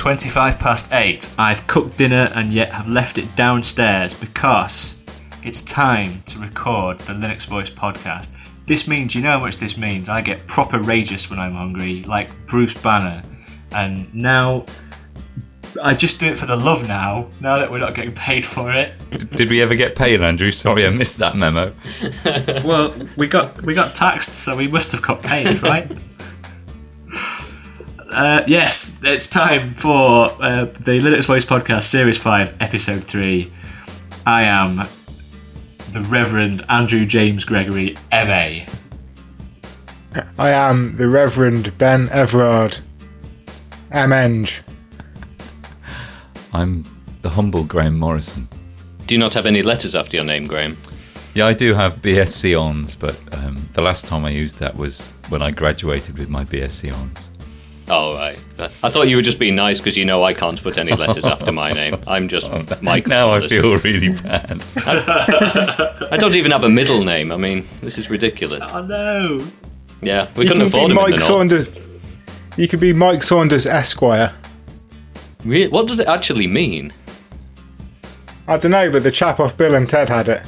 8:25. I've cooked dinner and yet have left it downstairs because it's time to record the Linux Voice podcast. This means, you know how much this means, I get proper rageous when I'm hungry, like Bruce Banner. And now, I just do it for the love now that we're not getting paid for it. Did we ever get paid, Andrew? Sorry, I missed that memo. Well, we got taxed, so we must have got paid, right? Yes, it's time for the Linux Voice Podcast Series 5, Episode 3. I am the Reverend Andrew James Gregory, MA. I am the Reverend Ben Everard, MNG. I'm the humble Graham Morrison. Do you not have any letters after your name, Graham? Yeah, I do have BSc Hons, but the last time I used that was when I graduated with my BSc Hons. Oh, right. I thought you were just being nice because you know I can't put any letters after my name. I'm just Mike. Now Saunders. I feel really bad. I don't even have a middle name. I mean, this is ridiculous. Oh no! Yeah, we couldn't afford him Mike in the north. Saunders. You could be Mike Saunders Esquire. What does it actually mean? I don't know, but the chap off Bill and Ted had it.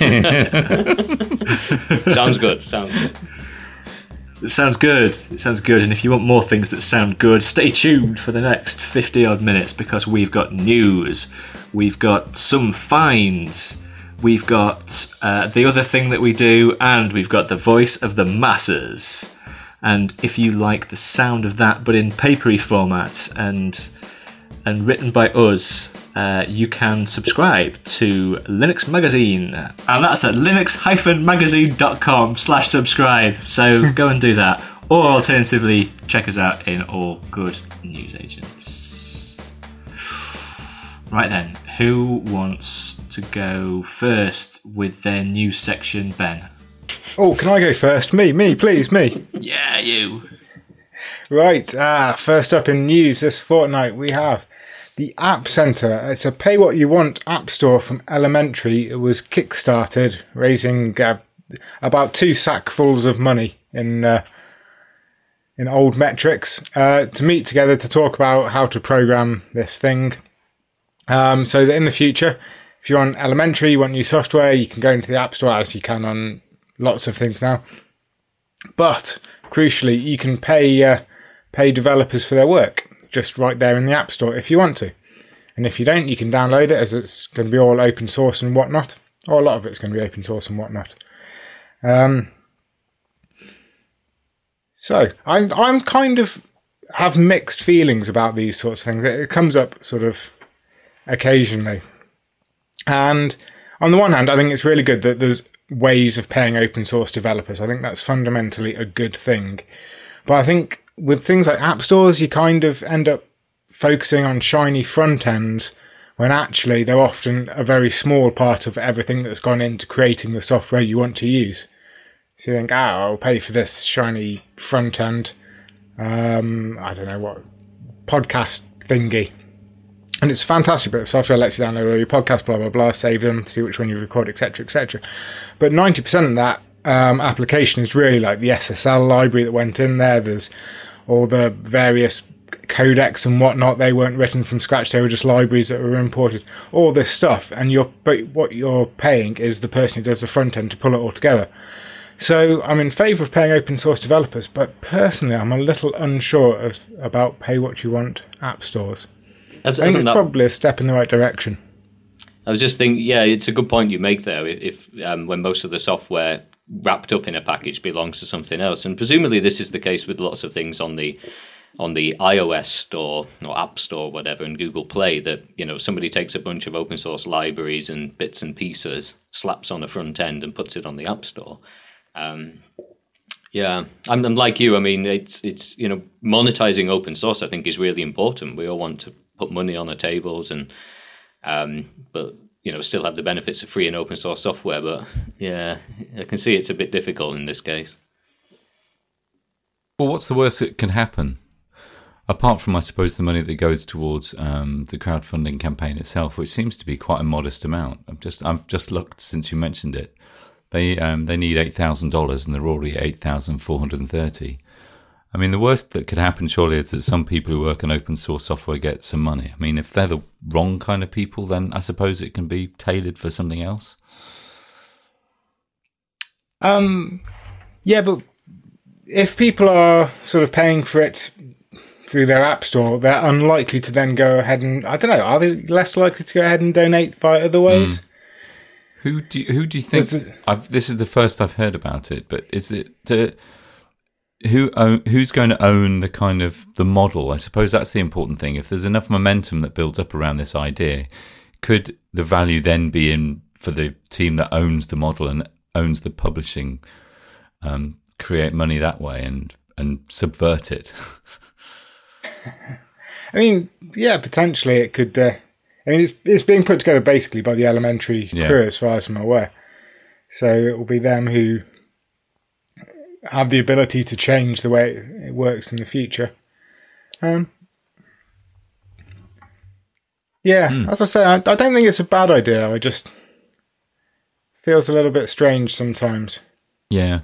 Sounds good. Sounds good. It sounds good. It sounds good. And if you want more things that sound good, stay tuned for the next 50 odd minutes because we've got news. We've got some finds. We've got the other thing that we do, and we've got the voice of the masses. And if you like the sound of that, but in papery format and written by us, you can subscribe to Linux Magazine, and that's at linux-magazine.com/subscribe, so go and do that, or alternatively check us out in all good newsagents. Right then, who wants to go first with their news section? Ben? Oh, can I go first? Me, please, me. Yeah, you. Right, first up in news this fortnight we have the App Center. It's a pay what you want app store from Elementary. It was kickstarted, raising about 2 sackfuls of money in old metrics to meet together to talk about how to program this thing. So that in the future, if you're on Elementary, you want new software, you can go into the App Store as you can on lots of things now. But crucially, you can pay developers for their work just right there in the App Store if you want to. And if you don't, you can download it, as it's going to be all open source and whatnot. Or a lot of it's going to be open source and whatnot. So I'm kind of have mixed feelings about these sorts of things. It comes up sort of occasionally. And on the one hand, I think it's really good that there's ways of paying open source developers. I think that's fundamentally a good thing. But I think with things like app stores, you kind of end up focusing on shiny front ends when actually they're often a very small part of everything that's gone into creating the software you want to use. So you think, I'll pay for this shiny front end, I don't know what, podcast thingy. And it's a fantastic bit of software, lets you download all your podcasts, blah, blah, blah, save them, see which one you record, etc., etc. But 90% of that application is really like the SSL library that went in there. There's all the various codecs and whatnot. They weren't written from scratch. They were just libraries that were imported. All this stuff. And what you're paying is the person who does the front end to pull it all together. So I'm in favour of paying open source developers, but personally I'm a little unsure about pay what you want app stores. I think it's probably a step in the right direction. I was just thinking, yeah, it's a good point you make there. If when most of the software wrapped up in a package belongs to something else, and presumably this is the case with lots of things on the iOS store or App Store, whatever, in Google Play, that somebody takes a bunch of open source libraries and bits and pieces, slaps on the front end, and puts it on the App Store. Yeah, I'm like you. I mean, it's monetizing open source, I think, is really important. We all want to put money on the tables, and but still have the benefits of free and open source software. But yeah, I can see it's a bit difficult in this case. Well, what's the worst that can happen? Apart from, I suppose, the money that goes towards the crowdfunding campaign itself, which seems to be quite a modest amount. I've just looked since you mentioned it. They need $8,000 and they're already at $8,430. I mean, the worst that could happen, surely, is that some people who work on open source software get some money. I mean, if they're the wrong kind of people, then I suppose it can be tailored for something else. Yeah, but if people are sort of paying for it through their app store, they're unlikely to then go ahead and, I don't know, are they less likely to go ahead and donate via other ways? Who do you think? This is the first I've heard about it, but is it who's going to own the kind of the model? I suppose that's the important thing. If there's enough momentum that builds up around this idea, could the value then be in for the team that owns the model and owns the publishing, create money that way and subvert it? I mean, yeah, potentially it could. I mean, it's being put together basically by the Elementary crew, as far as I'm aware. So it will be them who have the ability to change the way it works in the future. As I say, I don't think it's a bad idea. I just feels a little bit strange sometimes. Yeah,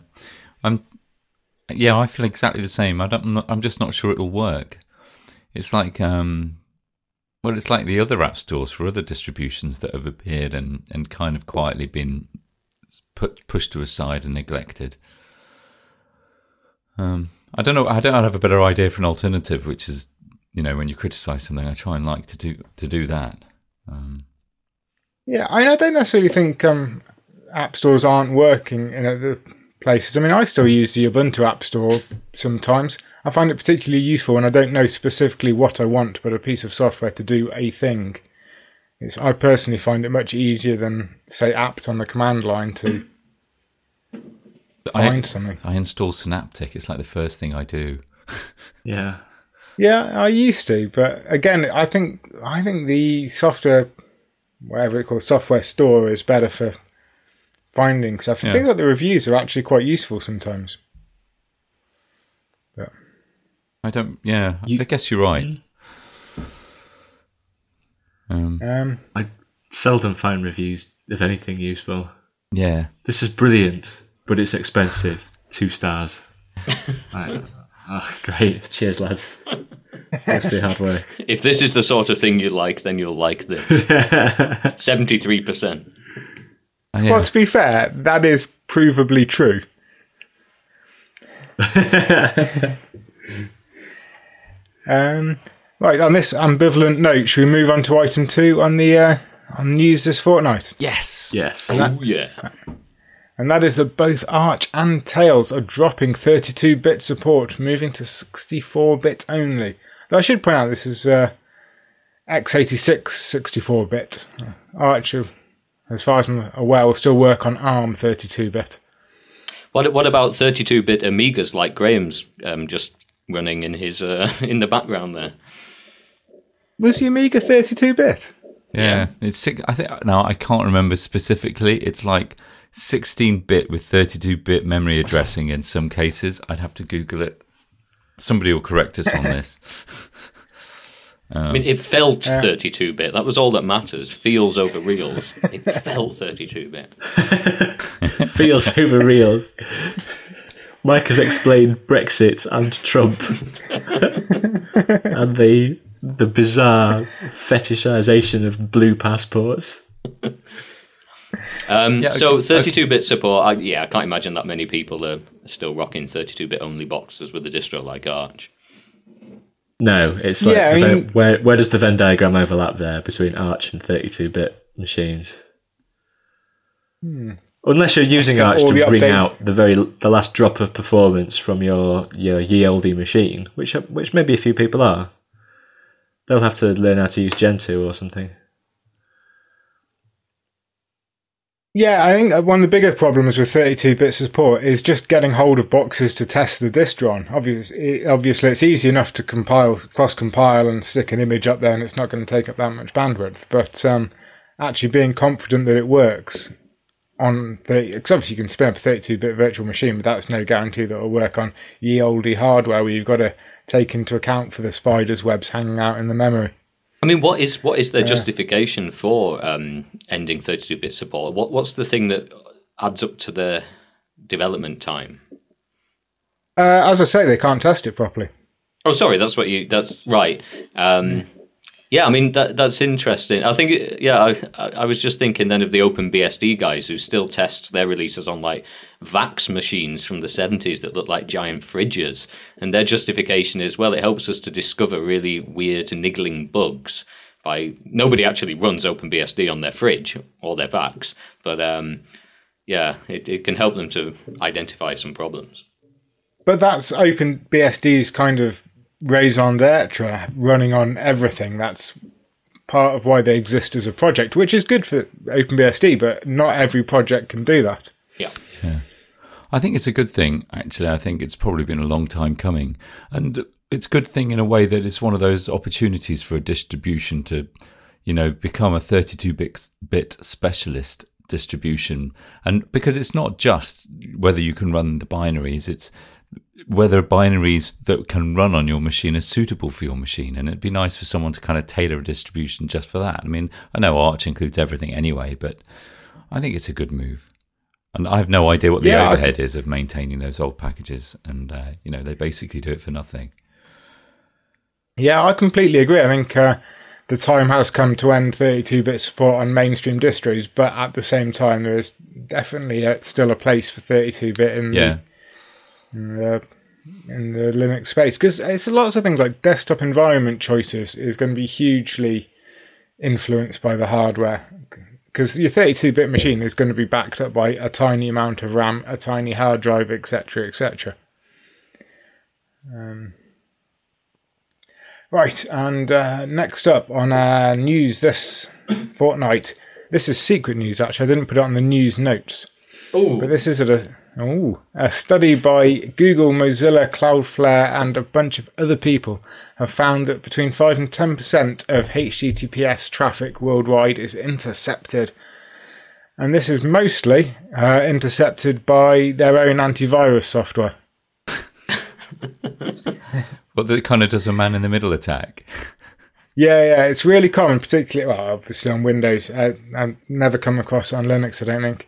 I feel exactly the same. I'm just not sure it'll work. It's like, it's like the other app stores for other distributions that have appeared and kind of quietly been pushed to a side and neglected. I don't know. I don't have a better idea for an alternative, which is, when you criticise something, I try and like to do that. I don't necessarily think app stores aren't working in other places. I mean, I still use the Ubuntu App Store sometimes. I find it particularly useful when I don't know specifically what I want, but a piece of software to do a thing. I personally find it much easier than, say, apt on the command line to find something. I install Synaptic. It's like the first thing I do. Yeah. Yeah, I used to, but again, I think the software, whatever it calls, software store is better for finding stuff. I think that the reviews are actually quite useful sometimes. But I don't. Yeah, I guess you're right. I seldom find reviews of anything useful. Yeah, this is brilliant, but it's expensive. 2 stars. Great. Cheers, lads. Thanks for your hard work. If this is the sort of thing you like, then you'll like this. 73%. Well, to be fair, that is provably true. Right, on this ambivalent note, should we move on to item 2 on the on news this fortnight? Yes. And that is that both Arch and Tails are dropping 32-bit support, moving to 64-bit only. Though I should point out this is x86 64-bit. Arch, as far as I'm aware, will still work on ARM 32-bit. What about 32-bit Amigas like Graham's just running in his in the background there? Was the Amiga 32-bit? Yeah, it's 6. I think now I can't remember specifically. It's like 16-bit with 32-bit memory addressing in some cases. I'd have to Google it. Somebody will correct us on this. I mean, it felt 32-bit. That was all that matters. Feels over reals. It felt 32-bit. Feels over reals. Mike has explained Brexit and Trump and the bizarre fetishization of blue passports. So 32-bit support, I can't imagine that many people are still rocking 32-bit only boxes with a distro like Arch. No, it's like where does the Venn diagram overlap there between Arch and 32-bit machines? Unless you're using Arch to bring out the last drop of performance from your ye olde machine, which maybe a few people are. They'll have to learn how to use Gentoo or something. Yeah, I think one of the bigger problems with 32-bit support is just getting hold of boxes to test the distro on. Obviously, it's easy enough to cross-compile and stick an image up there, and it's not going to take up that much bandwidth. But actually being confident that it works on because obviously you can spin up a 32-bit virtual machine, but that's no guarantee that it'll work on ye olde hardware where you've got to take into account for the spider's webs hanging out in the memory. I mean, what is their justification for ending 32-bit support? What's the thing that adds up to the development time? As I say, they can't test it properly. Oh, sorry, that's right. Yeah, I mean, that's interesting. I think, I was just thinking then of the OpenBSD guys who still test their releases on like VAX machines from the 70s that look like giant fridges. And their justification is, well, it helps us to discover really weird niggling bugs. Nobody actually runs OpenBSD on their fridge or their VAX, but it can help them to identify some problems. But that's OpenBSD's kind of raison d'etre, running on everything. That's part of why they exist as a project, which is good for OpenBSD, but not every project can do that. Yeah. I think it's a good thing, actually. I think it's probably been a long time coming. And it's a good thing in a way that it's one of those opportunities for a distribution to, become a 32-bit specialist distribution. And because it's not just whether you can run the binaries, it's whether binaries that can run on your machine are suitable for your machine. And it'd be nice for someone to kind of tailor a distribution just for that. I mean, I know Arch includes everything anyway, but I think it's a good move. And I have no idea what the overhead is of maintaining those old packages. And, they basically do it for nothing. Yeah, I completely agree. I think the time has come to end 32-bit support on mainstream distros, but at the same time, there is definitely still a place for 32-bit in the Linux space. Because it's lots of things like desktop environment choices is going to be hugely influenced by the hardware. Because your 32-bit machine is going to be backed up by a tiny amount of RAM, a tiny hard drive, etc., etc. Right, and next up on news this fortnight. This is secret news, actually. I didn't put it on the news notes. Ooh. But this is a study by Google, Mozilla, Cloudflare, and a bunch of other people have found that between 5 and 10% of HTTPS traffic worldwide is intercepted. And this is mostly intercepted by their own antivirus software. Well, that kind of does a man-in-the-middle attack. Yeah, it's really common, particularly, obviously on Windows. I've never come across it on Linux, I don't think.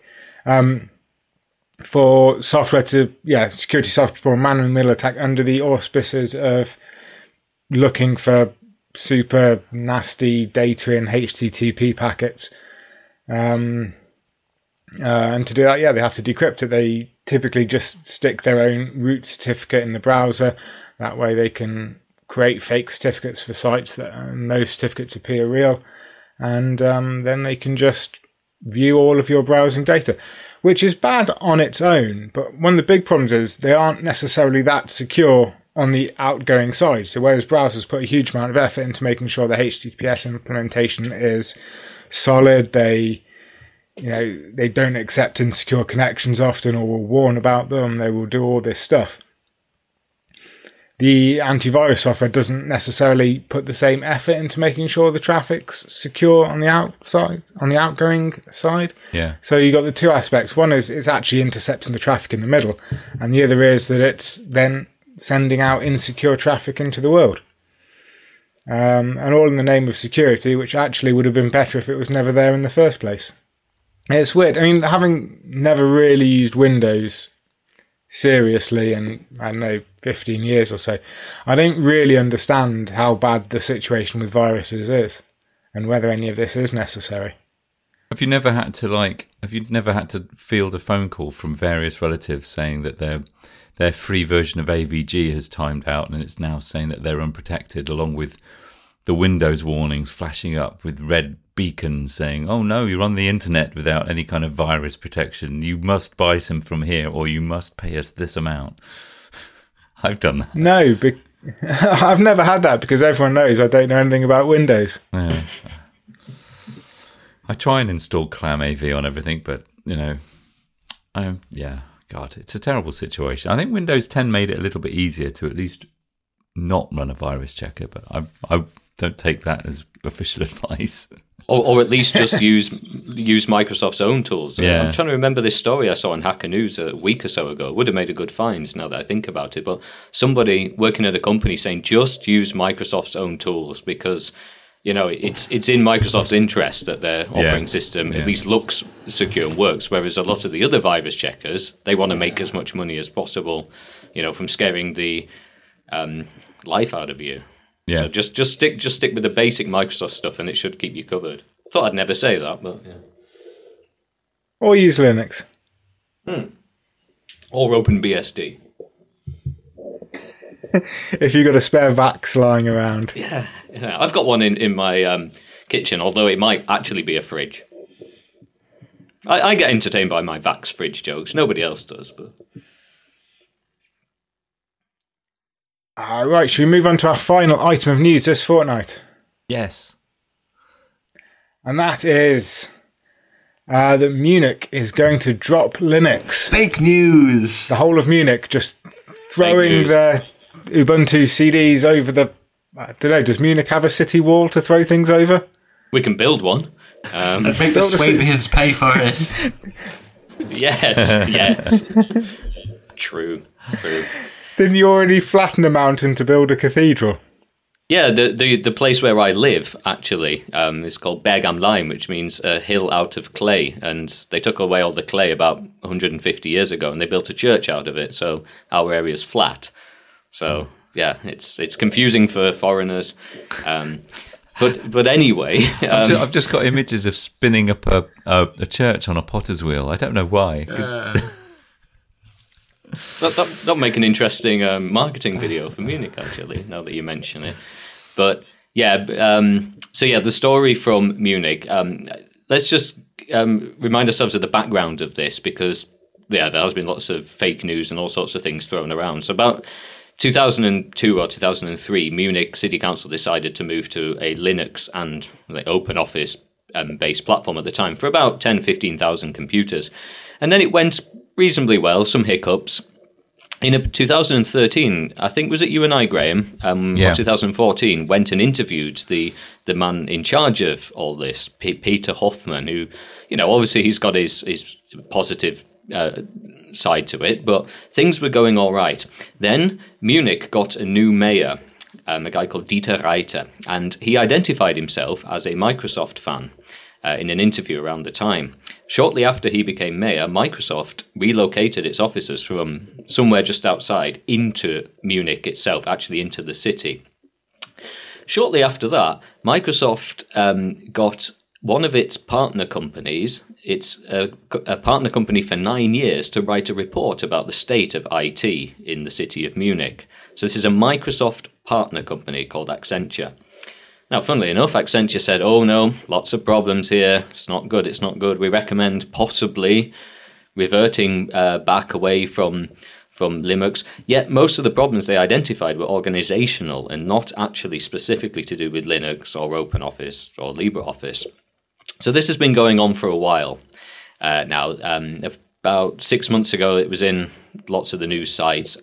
For software security software for man-in-the-middle attack under the auspices of looking for super nasty data in HTTP packets. And to do that, they have to decrypt it. They typically just stick their own root certificate in the browser. That way they can create fake certificates for sites and those certificates appear real. And then they can just view all of your browsing data, which is bad on its own. But one of the big problems is they aren't necessarily that secure on the outgoing side. So whereas browsers put a huge amount of effort into making sure the HTTPS implementation is solid, they don't accept insecure connections often or will warn about them. They will do all this stuff. The antivirus software doesn't necessarily put the same effort into making sure the traffic's secure on the outside, on the outgoing side. Yeah. So you've got the two aspects. One is it's actually intercepting the traffic in the middle, and the other is that it's then sending out insecure traffic into the world. And all in the name of security, which actually would have been better if it was never there in the first place. It's weird. I mean, having never really used Windows seriously in, 15 years or so, I don't really understand how bad the situation with viruses is and whether any of this is necessary. Have you never had to field a phone call from various relatives saying that their free version of AVG has timed out and it's now saying that they're unprotected, along with the Windows warnings flashing up with red beacons saying, oh no, you're on the internet without any kind of virus protection. You must buy some from here or you must pay us this amount. I've done that. No, I've never had that because everyone knows I don't know anything about Windows. Yeah. I try and install ClamAV on everything, but, God, it's a terrible situation. I think Windows 10 made it a little bit easier to at least not run a virus checker, but I don't take that as official advice. Or at least just use Microsoft's own tools. Yeah. I'm trying to remember this story I saw on Hacker News a week or so ago. It would have made a good find now that I think about it. But somebody working at a company saying just use Microsoft's own tools because it's in Microsoft's interest that their operating system at least looks secure and works, whereas a lot of the other virus checkers, they want to make as much money as possible, from scaring the life out of you. Yeah. So just stick with the basic Microsoft stuff, and it should keep you covered. Thought I'd never say that, but yeah. Or use Linux. Or OpenBSD. If you've got a spare VAX lying around. Yeah. I've got one in my kitchen, although it might actually be a fridge. I get entertained by my VAX fridge jokes. Nobody else does, but... Right, should we move on to our final item of news this fortnight? Yes. And that is that Munich is going to drop Linux. Fake news! The whole of Munich just throwing their Ubuntu CDs over the... I don't know, does Munich have a city wall to throw things over? We can build one. And make the Swabians pay for it. Yes. True. Didn't you already flatten a mountain to build a cathedral? Yeah, the place where I live, actually, is called Berg am Leim, which means a hill out of clay. And they took away all the clay about 150 years ago, and they built a church out of it. So our area's flat. So, yeah, it's confusing for foreigners. But anyway... I've just got images of spinning up a church on a potter's wheel. I don't know why. That'll make an interesting marketing video for Munich, actually, now that you mention it. But yeah, the story from Munich, let's just remind ourselves of the background of this, because there has been lots of fake news and all sorts of things thrown around. So about 2002 or 2003, Munich City Council decided to move to a Linux and open office based platform at the time for about 15,000 computers. And then it went reasonably well, some hiccups. In 2013, I think, was it you and I, Graham, or 2014, went and interviewed the man in charge of all this, Peter Hoffman, who, obviously he's got his positive side to it, but things were going all right. Then Munich got a new mayor, a guy called Dieter Reiter, and he identified himself as a Microsoft fan. In an interview around the time. Shortly after he became mayor, Microsoft relocated its offices from somewhere just outside into Munich itself, actually into the city. Shortly after that, Microsoft got one of its partner companies, it's a partner company for 9 years, to write a report about the state of IT in the city of Munich. So this is a Microsoft partner company called Accenture. Now, funnily enough, Accenture said, oh no, lots of problems here, it's not good, we recommend possibly reverting back away from Linux. Yet most of the problems they identified were organizational and not actually specifically to do with Linux or OpenOffice or LibreOffice. So this has been going on for a while now. About 6 months ago, it was in lots of the news sites.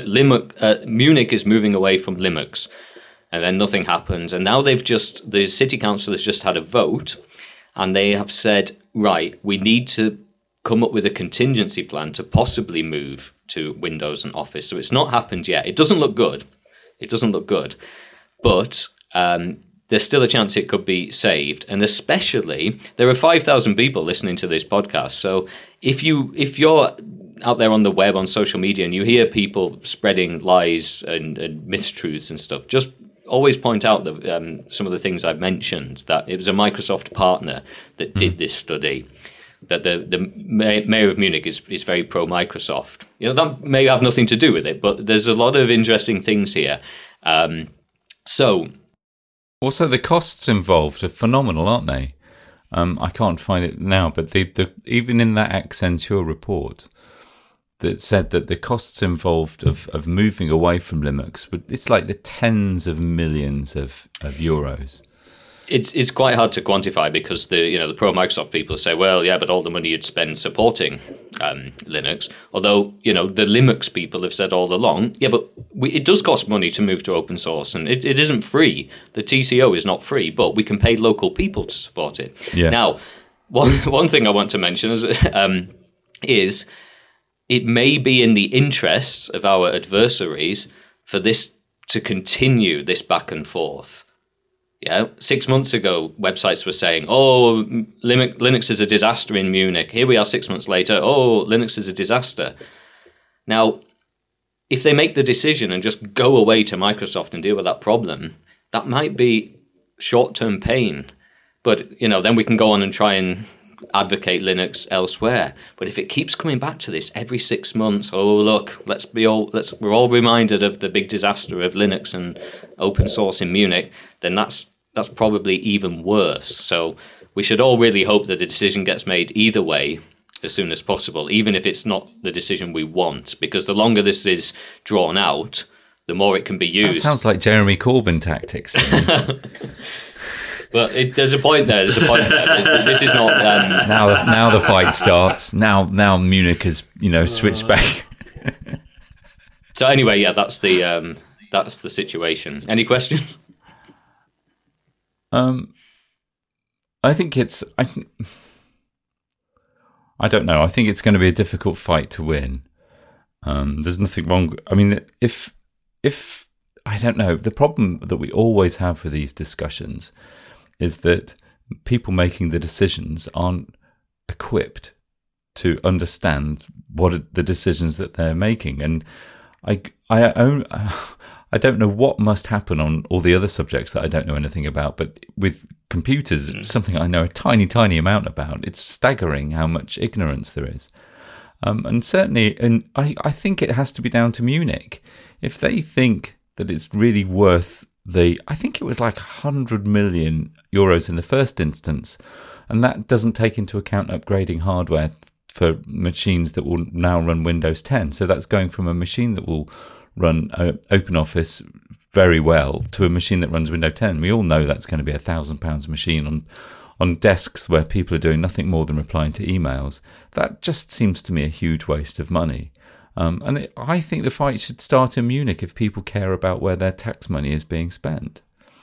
Munich is moving away from Linux. And then nothing happens. And now the city council has just had a vote, and they have said, right, we need to come up with a contingency plan to possibly move to Windows and Office. So it's not happened yet. It doesn't look good. But there's still a chance it could be saved. And especially, there are 5,000 people listening to this podcast. So if you're out there on the web, on social media, and you hear people spreading lies and mistruths and stuff, just always point out that some of the things I've mentioned, that it was a Microsoft partner that did this study, that the mayor of Munich is very pro-Microsoft. That may have nothing to do with it, but there's a lot of interesting things here. Also, the costs involved are phenomenal, aren't they? I can't find it now, but even in that Accenture report, that said that the costs involved of moving away from Linux, it's like the tens of millions of euros. It's quite hard to quantify, because the pro-Microsoft people say, well, yeah, but all the money you'd spend supporting Linux. Although, the Linux people have said all along, yeah, but it does cost money to move to open source, and it isn't free. The TCO is not free, but we can pay local people to support it. Yeah. Now, one thing I want to mention is it may be in the interests of our adversaries for this to continue, this back and forth. Yeah, 6 months ago, websites were saying, "Oh, Linux is a disaster in Munich." Here we are 6 months later. "Oh, Linux is a disaster." Now, if they make the decision and just go away to Microsoft and deal with that problem, that might be short-term pain. But then we can go on and try and advocate Linux elsewhere. But if it keeps coming back to this every 6 months, oh look, we're all reminded of the big disaster of Linux and open source in Munich, then that's probably even worse. So we should all really hope that the decision gets made either way as soon as possible, even if it's not the decision we want, because the longer this is drawn out, the more it can be used. That sounds like Jeremy Corbyn tactics. But there's a point there. This is not now the fight starts. Now Munich has switched back. So anyway, yeah, that's the situation. Any questions? I think I don't know. I think it's going to be a difficult fight to win. There's nothing wrong. I mean, if I don't know, the problem that we always have with these discussions is that people making the decisions aren't equipped to understand what are the decisions that they're making. And I don't know what must happen on all the other subjects that I don't know anything about, but with computers, it's something I know a tiny, tiny amount about. It's staggering how much ignorance there is. And certainly, I think it has to be down to Munich. If they think that it's really worth I think it was like 100 million euros in the first instance, and that doesn't take into account upgrading hardware for machines that will now run Windows 10. So that's going from a machine that will run OpenOffice very well to a machine that runs Windows 10. We all know that's going to be £1,000 machine on desks where people are doing nothing more than replying to emails. That just seems to me a huge waste of money. I think the fight should start in Munich if people care about where their tax money is being spent.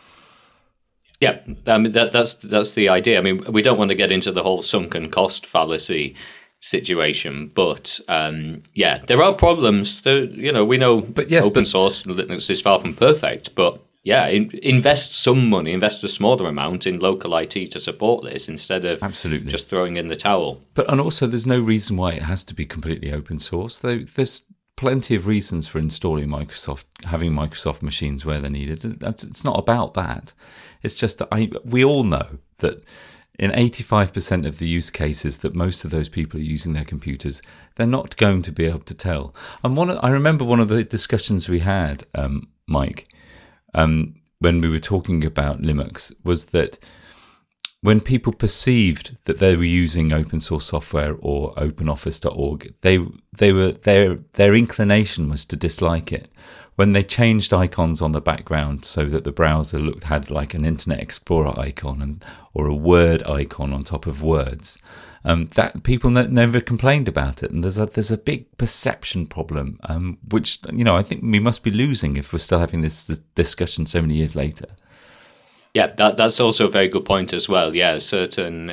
Yeah, I mean, that's the idea. I mean, we don't want to get into the whole sunken cost fallacy situation, but there are problems. We know open source and Linux is far from perfect, but yeah, invest some money, invest a smaller amount in local IT to support this instead of absolutely just throwing in the towel. And also, there's no reason why it has to be completely open source. There's plenty of reasons for installing having Microsoft machines where they're needed. It's not about that. It's just that we all know that in 85% of the use cases that most of those people are using their computers, they're not going to be able to tell. And I remember one of the discussions we had, Mike, when we were talking about Linux, was that when people perceived that they were using open source software or OpenOffice.org, their inclination was to dislike it. When they changed icons on the background so that the browser had like an Internet Explorer icon or a Word icon on top of words, that people never complained about it, and there's a big perception problem, which I think we must be losing if we're still having this discussion so many years later. Yeah, that's also a very good point as well. Yeah, certain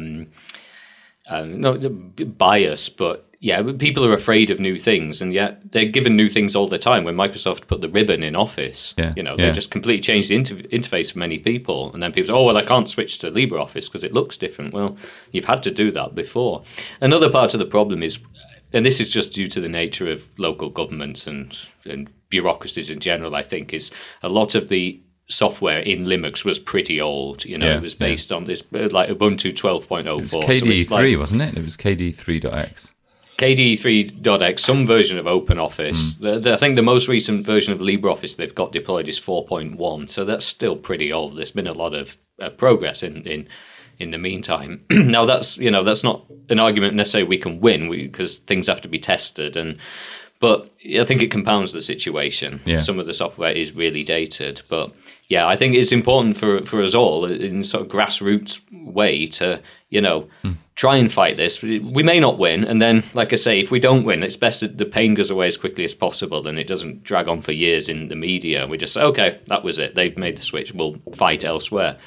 not bias, but yeah, people are afraid of new things, and yet they're given new things all the time. When Microsoft put the ribbon in Office, they just completely changed the interface for many people, and then people say, "Oh, well, I can't switch to LibreOffice because it looks different." Well, you've had to do that before. Another part of the problem is, and this is just due to the nature of local governments and bureaucracies in general, I think, is a lot of the software in Linux was pretty old. It was based on this like Ubuntu 12.04. It was KDE3, wasn't it? It was KDE3.x. KDE3.x, some version of OpenOffice. I think the most recent version of LibreOffice they've got deployed is 4.1, so that's still pretty old. There's been a lot of progress in the meantime. Now that's not an argument necessarily we can win because things have to be tested, but I think it compounds the situation. Yeah. Some of the software is really dated, but yeah, I think it's important for us all in sort of grassroots way to try and fight this. We may not win, and then, like I say, if we don't win, it's best that the pain goes away as quickly as possible and it doesn't drag on for years in the media. We just say, okay, that was it. They've made the switch. We'll fight elsewhere.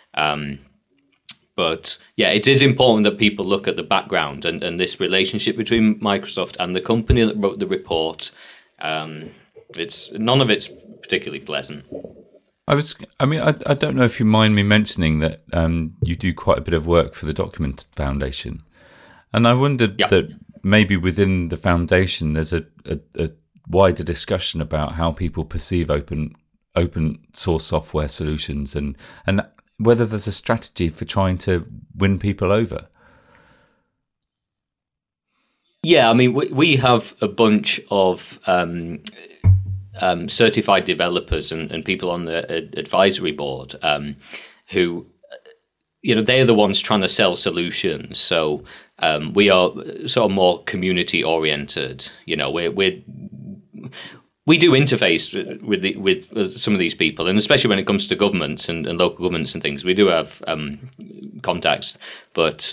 But yeah, it is important that people look at the background and this relationship between Microsoft and the company that wrote the report. None of it's particularly pleasant. I don't know if you mind me mentioning that you do quite a bit of work for the Document Foundation, and I wondered that maybe within the foundation there's a wider discussion about how people perceive open source software solutions, and whether there's a strategy for trying to win people over. Yeah, I mean, we have a bunch of certified developers and people on the advisory board who, they're the ones trying to sell solutions. So we are sort of more community oriented. We do interface with some of these people, and especially when it comes to governments and local governments and things, we do have contacts. But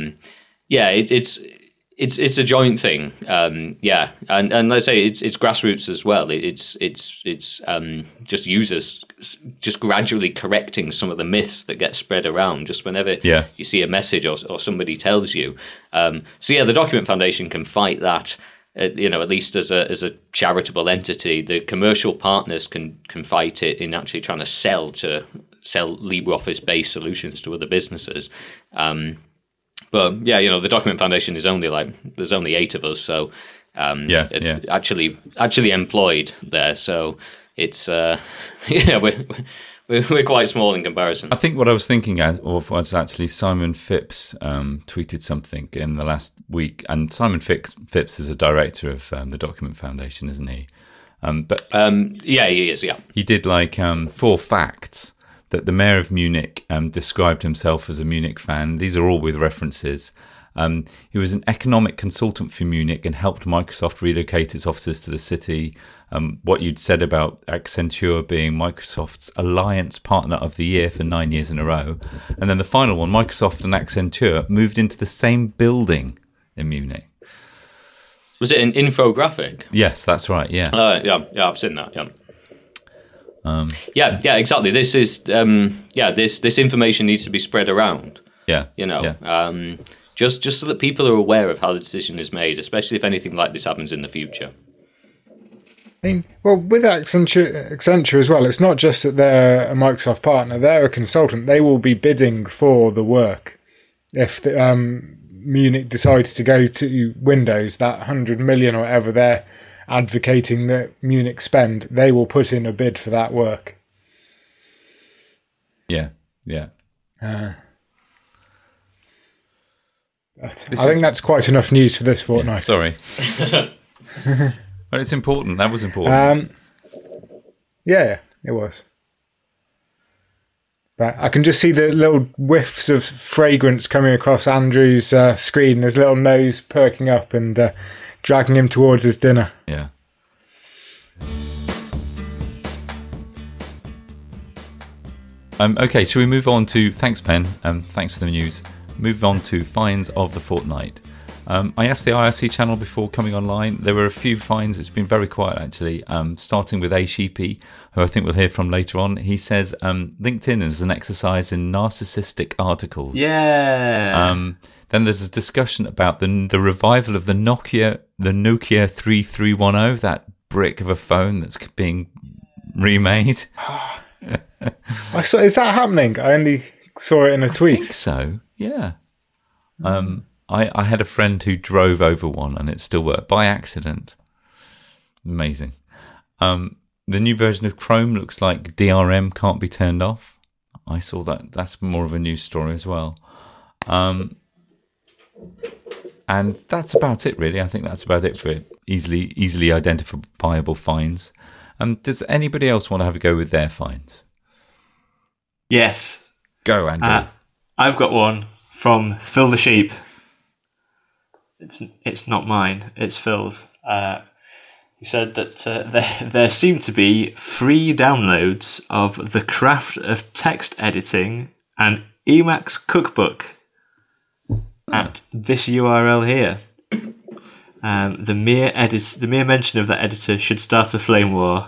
it's a joint thing. And let's say it's grassroots as well. It's just users just gradually correcting some of the myths that get spread around just whenever you see a message or somebody tells you. The Document Foundation can fight that. At least as a charitable entity, the commercial partners can fight it in actually trying to sell LibreOffice based solutions to other businesses. But the Document Foundation is there's only 8 of us, so actually employed there. So it's we're quite small in comparison. I think what I was thinking of was actually Simon Phipps tweeted something in the last week, and Simon Phipps is a director of the Document Foundation, isn't he? He is. Yeah, he did 4 facts that the mayor of Munich described himself as a Munich fan. These are all with references. He was an economic consultant for Munich and helped Microsoft relocate its offices to the city. What you'd said about Accenture being Microsoft's alliance partner of the year for 9 years in a row. And then the final one, Microsoft and Accenture moved into the same building in Munich. Was it an infographic? Yes, that's right, yeah. I've seen that, exactly. This is this information needs to be spread around. Just so that people are aware of how the decision is made, especially if anything like this happens in the future. With Accenture as well, it's not just that they're a Microsoft partner; they're a consultant. They will be bidding for the work. If Munich decides to go to Windows, that 100 million or whatever they're advocating that Munich spend, they will put in a bid for that work. Yeah. I think that's quite enough news for this fortnight. Sorry. But it's important. That was important. It was. But I can just see the little whiffs of fragrance coming across Andrew's screen, his little nose perking up and dragging him towards his dinner. Yeah. Okay, shall we move on to... Thanks, Pen. Thanks for the news. Move on to finds of the fortnight. I asked the IRC channel before coming online. There were a few finds. It's been very quiet, actually. Starting with A Sheepy, who I think we'll hear from later on. He says LinkedIn is an exercise in narcissistic articles. Yeah. Then there's a discussion about the revival of the Nokia 3310, that brick of a phone that's being remade. Is that happening? I only saw it in a tweet. I think so, yeah. I had a friend who drove over one and it still worked by accident. Amazing. The new version of Chrome looks like DRM can't be turned off. I saw that. That's more of a news story as well. And that's about it, really. I think that's about it for easily identifiable finds. Does anybody else want to have a go with their finds? Yes. Go, Andrew. I've got one from Phil the Sheep. It's not mine, it's Phil's. He said that there seem to be free downloads of The Craft of Text Editing and Emacs Cookbook at this URL here. The mere mention of that editor should start a flame war.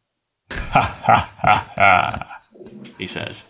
He says.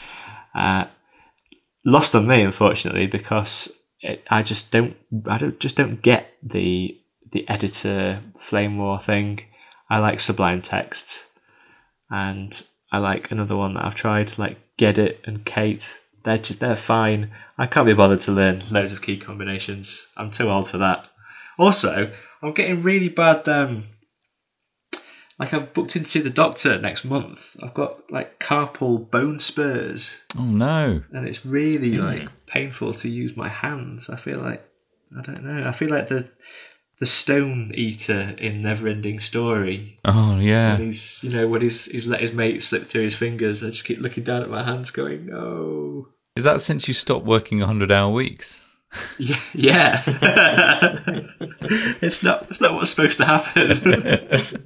Lost on me, unfortunately, because I just don't get the editor flame war thing. I like Sublime Text, and I like another one that I've tried, like Gedit and Kate. They're fine. I can't be bothered to learn loads of key combinations. I'm too old for that. Also, I'm getting really bad. Like I've booked in to see the doctor next month. I've got like carpal bone spurs. Oh no! And it's really like painful to use my hands. I feel like I don't know. I feel like the stone eater in Neverending Story. Oh yeah. When he's let his mate slip through his fingers. I just keep looking down at my hands, going, no. Is that since you stopped working 100-hour weeks? Yeah. It's not what's supposed to happen.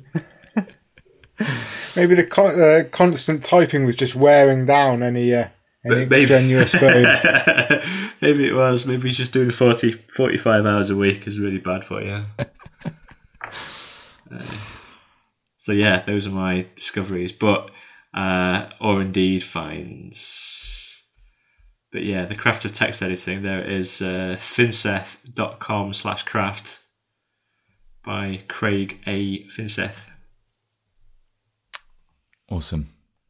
Maybe the constant typing was just wearing down any extraneous bone. Maybe it was. Maybe he's just doing 45 hours a week is really bad for you. So yeah, those are my discoveries. But or indeed finds. But yeah, the craft of text editing, there is finseth.com/craft by Craig A. Finseth. Awesome.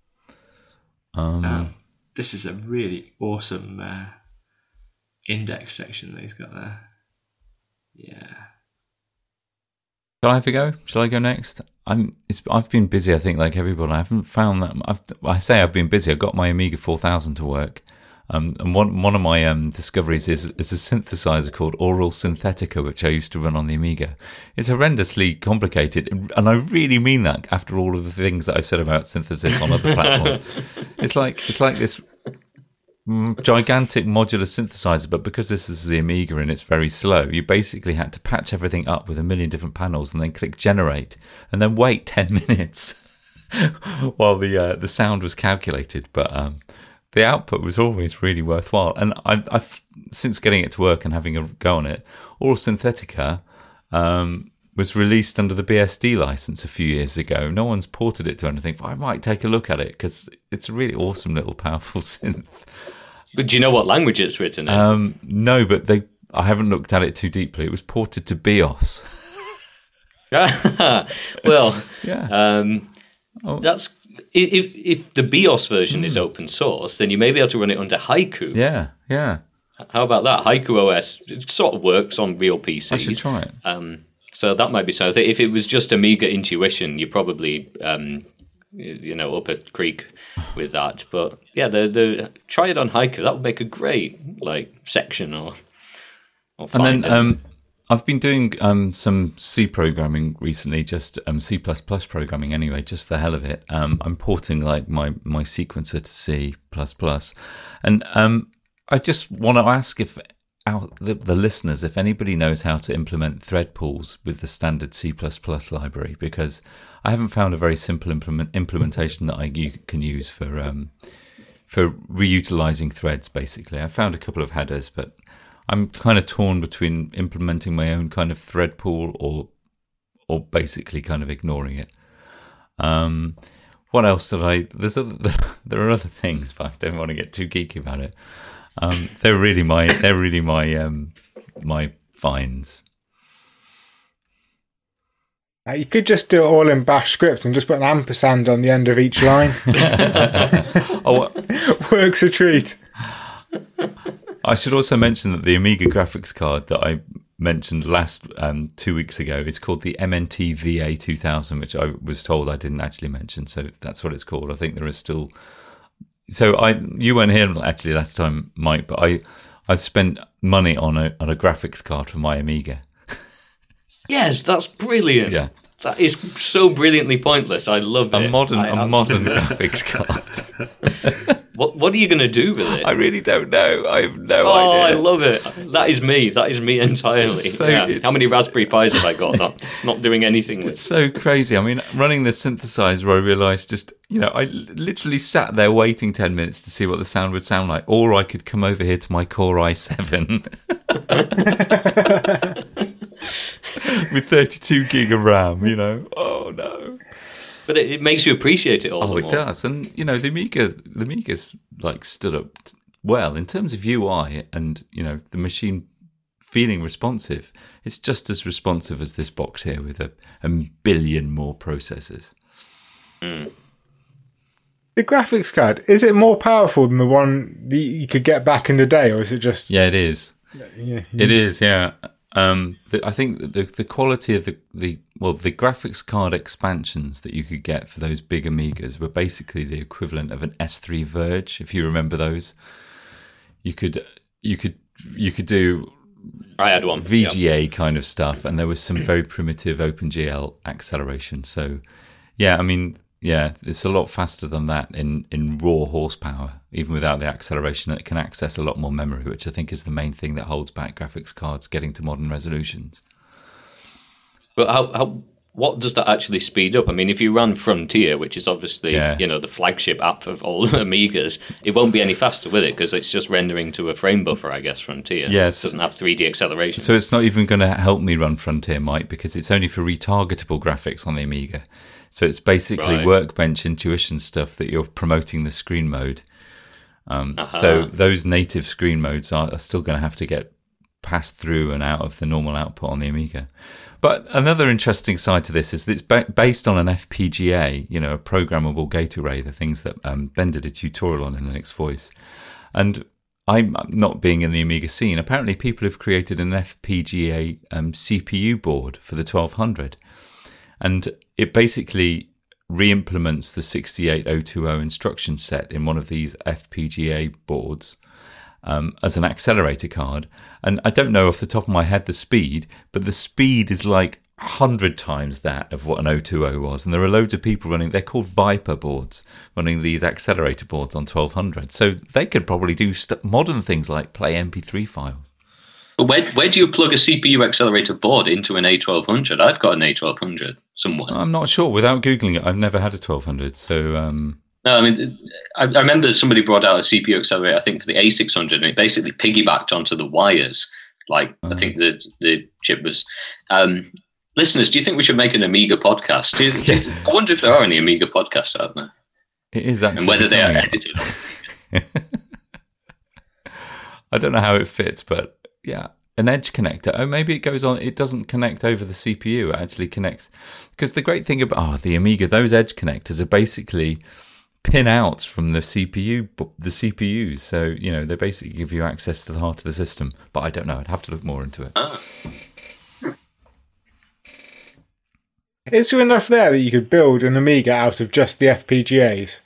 This is a really awesome index section that he's got there. Yeah. Shall I have a go? Shall I go next? I've been busy, I think, like everybody. I haven't found that. I say I've been busy. I've got my Amiga 4000 to work. And one of my discoveries is a synthesizer called Aural Synthetica, which I used to run on the Amiga. It's horrendously complicated, and I really mean that after all of the things that I've said about synthesis on other platforms. It's like this gigantic modular synthesizer, but because this is the Amiga and it's very slow, you basically had to patch everything up with a million different panels and then click generate, and then wait 10 minutes while the sound was calculated. But the output was always really worthwhile. And I've since getting it to work and having a go on it, Aural Synthetica was released under the BSD license a few years ago. No one's ported it to anything, but I might take a look at it because it's a really awesome little powerful synth. But do you know what language it's written in? No, but I haven't looked at it too deeply. It was ported to BIOS. Well, yeah. That's... If the BIOS version is open source, then you may be able to run it under Haiku. Yeah. How about that? Haiku OS, it sort of works on real PCs. I should try it. So that might be something. If it was just Amiga Intuition, you probably, up a creek with that. But yeah, try it on Haiku. That would make a great section or and then I've been doing some C programming recently, just C++ programming anyway, just for the hell of it. I'm porting my sequencer to C++. And I just want to ask if the listeners, if anybody knows how to implement thread pools with the standard C++ library, because I haven't found a very simple implementation that you can use for reutilizing threads, basically. I found a couple of headers, but I'm kind of torn between implementing my own kind of thread pool or basically kind of ignoring it. What else did there are other things, but I don't want to get too geeky about it. They're really my finds. You could just do it all in Bash script and just put an ampersand on the end of each line. Works a treat. I should also mention that the Amiga graphics card that I mentioned last 2 weeks ago is called the MNT VA2000, which I was told I didn't actually mention, so that's what it's called. I think there is still... So you weren't here actually last time, Mike, but I spent money on a graphics card for my Amiga. Yes, that's brilliant. Yeah. That is so brilliantly pointless. I love it. A modern graphics card. What are you going to do with it? I really don't know. I have no idea. Oh, I love it. That is me. That is me entirely. How many Raspberry Pis have I got? Not doing anything with. It's so crazy. I mean, running the synthesizer, I realised I literally sat there waiting 10 minutes to see what the sound would sound like, or I could come over here to my Core i7 with 32 gig of RAM. Oh no. But it makes you appreciate it all. Oh, it does. And the Amiga's stood up well in terms of UI and the machine feeling responsive. It's just as responsive as this box here with a billion more processors. The the graphics card, is it more powerful than the one that you could get back in the day, or is it just... Yeah, it is. Yeah. It is, yeah. I think the quality of the graphics card expansions that you could get for those big Amigas were basically the equivalent of an S3 Verge, if you remember those. You could do I had one VGA kind of stuff, and there was some very primitive OpenGL acceleration. So, yeah, I mean, yeah, it's a lot faster than that in raw horsepower, even without the acceleration. And it can access a lot more memory, which I think is the main thing that holds back graphics cards getting to modern resolutions. But what does that actually speed up? I mean, if you run Frontier, which is obviously the flagship app of all Amigas, it won't be any faster with it because it's just rendering to a frame buffer, I guess. Frontier, yes, it doesn't have 3D acceleration, so it's not even going to help me run Frontier, Mike, because it's only for retargetable graphics on the Amiga. So it's basically Workbench intuition stuff that you're promoting the screen mode. So those native screen modes are still going to have to get passed through and out of the normal output on the Amiga. But another interesting side to this is that it's based on an FPGA, a programmable gate array, the things that Ben did a tutorial on in Linux Voice. And I'm not being in the Amiga scene. Apparently people have created an FPGA CPU board for the 1200. And it basically re-implements the 68020 instruction set in one of these FPGA boards as an accelerator card. And I don't know off the top of my head the speed, but the speed is like 100 times that of what an 020 was. And there are loads of people running, they're called Viper boards, running these accelerator boards on 1200. So they could probably do modern things like play MP3 files. But where do you plug a CPU accelerator board into an A1200? I've got an A1200 somewhere. I'm not sure. Without Googling it, I've never had a 1200. So, no, I mean, I remember somebody brought out a CPU accelerator, I think, for the A600, and it basically piggybacked onto the wires. Like, I think the chip was... listeners, do you think we should make an Amiga podcast? I wonder if there are any Amiga podcasts out there. It is actually... And whether they are edited. I don't know how it fits, but... Yeah, an edge connector. Oh, maybe it goes on. It doesn't connect over the CPU. It actually connects. Because the great thing about the Amiga, those edge connectors are basically pin outs from the CPUs. So, they basically give you access to the heart of the system. But I don't know. I'd have to look more into it. Is there enough there that you could build an Amiga out of just the FPGAs?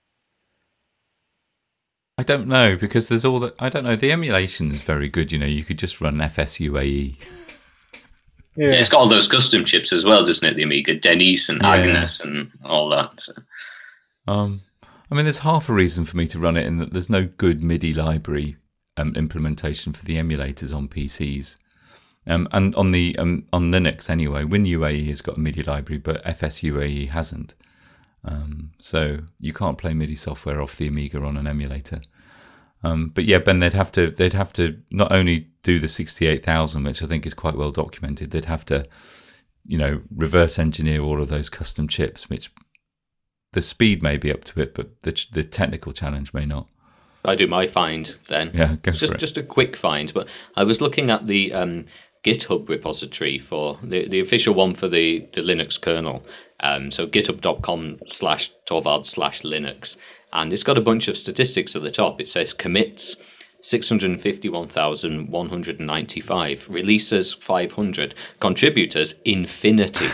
I don't know, because there's all that. I don't know. The emulation is very good. You could just run FSUAE. Yeah, it's got all those custom chips as well, doesn't it? The Amiga, Denise and Agnes and all that. So. I mean, there's half a reason for me to run it in that there's no good MIDI library implementation for the emulators on PCs, and on Linux anyway. WinUAE has got a MIDI library, but FSUAE hasn't. So you can't play MIDI software off the Amiga on an emulator. But yeah, Ben, they'd have to not only do the 68,000, which I think is quite well documented. They'd have to, reverse engineer all of those custom chips, which the speed may be up to it, but the technical challenge may not. I do my find then. Yeah, go for it. Just a quick find, but I was looking at the GitHub repository for the official one for the Linux kernel. So github.com/Torvald/Linux. And it's got a bunch of statistics at the top. It says commits 651,195, releases 500, contributors infinity.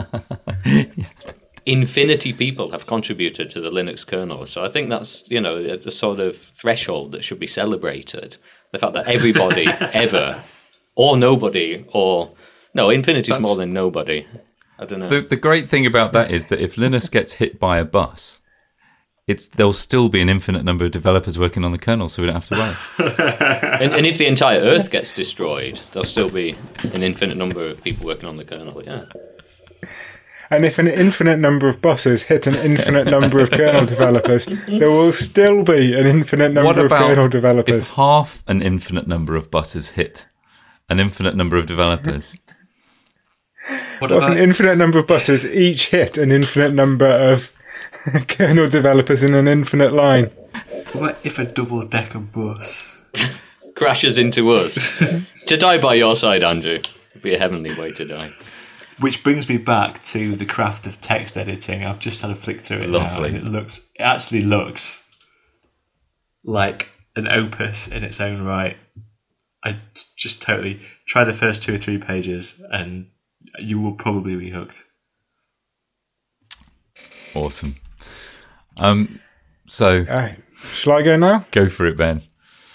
Infinity people have contributed to the Linux kernel. So I think that's, the sort of threshold that should be celebrated. The fact that everybody ever, or nobody, or... No, infinity's more than nobody. I don't know. The great thing about that is that if Linux gets hit by a bus, there'll still be an infinite number of developers working on the kernel, so we don't have to worry. and if the entire Earth gets destroyed, there'll still be an infinite number of people working on the kernel, yeah. And if an infinite number of buses hit an infinite number of kernel developers, there will still be an infinite number of kernel developers. If half an infinite number of buses hit an infinite number of developers? What if an infinite number of buses each hit an infinite number of kernel developers in an infinite line? What if a double-decker bus crashes into us? To die by your side, Andrew. It'd be a heavenly way to die. Which brings me back to the craft of text editing. I've just had a flick through it Lovely. now, and it actually looks like an opus in its own right. I just totally try the first 2 or 3 pages, and you will probably be hooked. Awesome. So Shall I go now? go for it, Ben.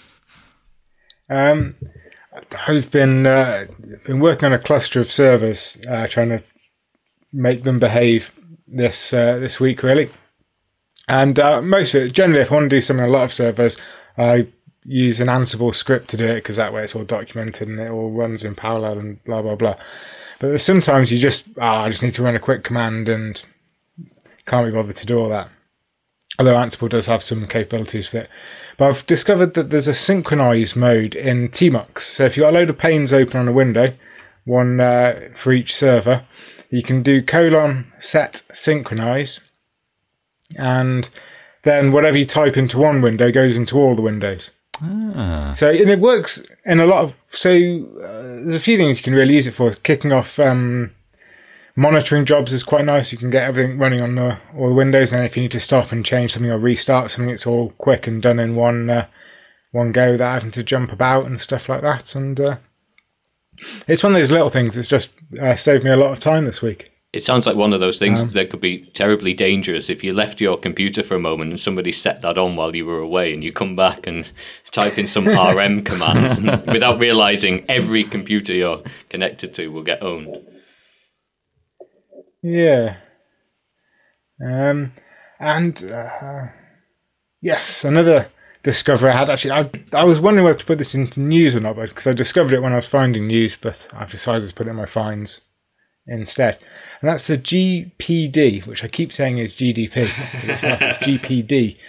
I've been working on a cluster of servers, trying to make them behave this week, really. And most of it, generally, if I want to do something on a lot of servers, I use an Ansible script to do it, because that way it's all documented and it all runs in parallel and blah, blah, blah. But sometimes you I just need to run a quick command and can't be bothered to do all that. Although Ansible does have some capabilities for it. But I've discovered that there's a synchronize mode in Tmux. So if you've got a load of panes open on a window, one for each server, you can do :set synchronize, and then whatever you type into one window goes into all the windows. So, and it works in a lot of... So there's a few things you can really use it for. Kicking off monitoring jobs is quite nice. You can get everything running on all the windows, and then if you need to stop and change something or restart something, it's all quick and done in one go without having to jump about and stuff like that. And it's one of those little things that's just saved me a lot of time this week. It sounds like one of those things that could be terribly dangerous if you left your computer for a moment and somebody set that on while you were away, and you come back and type in some RM commands, and without realizing every computer you're connected to will get owned. Yeah. Yes, another discovery I had. Actually, I was wondering whether to put this into news or not, because I discovered it when I was finding news, but I've decided to put it in my finds instead. And that's the GPD, which I keep saying is GDP, but it's not, it's GPD.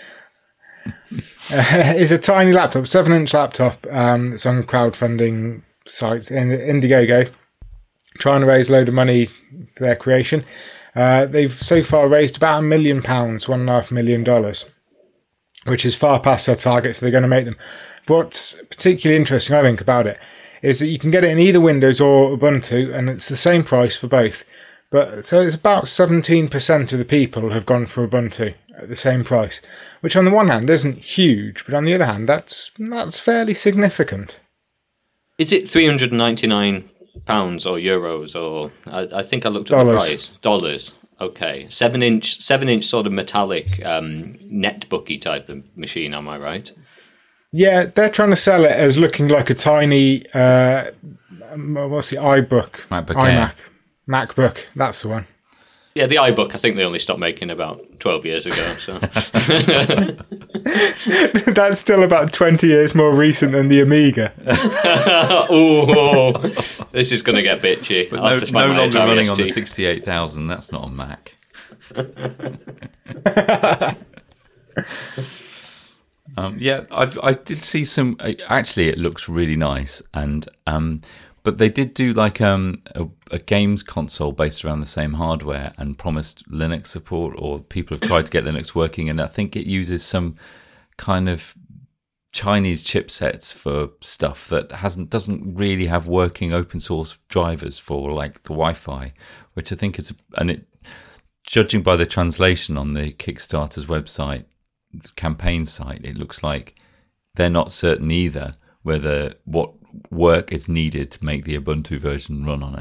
It's a tiny laptop, 7-inch laptop. It's on a crowdfunding site, Indiegogo, trying to raise a load of money for their creation. They've so far raised about £1 million, $1.5 million, which is far past their target, so they're going to make them. What's particularly interesting, I think, about it is that you can get it in either Windows or Ubuntu, and it's the same price for both. But so it's about 17% of the people have gone for Ubuntu at the same price, which on the one hand isn't huge, but on the other hand, that's fairly significant. Is it £399 or euros, or I think I looked at the price. Dollars. Okay, 7-inch sort of metallic netbooky type of machine. Am I right? Yeah, they're trying to sell it as looking like a tiny what's the iMac. MacBook, that's the one. Yeah, the iBook, I think they only stopped making about 12 years ago. So that's still about 20 years more recent than the Amiga. Oh, this is going to get bitchy. But no longer running on the 68,000. That's not a Mac. Yeah, I did see some. Actually, it looks really nice, and but they did do like a games console based around the same hardware and promised Linux support, or people have tried to get Linux working, and I think it uses some kind of Chinese chipsets for stuff that doesn't really have working open source drivers for like the Wi-Fi, which I think is judging by the translation on the Kickstarter's website, the campaign site, it looks like they're not certain either what work is needed to make the Ubuntu version run on it.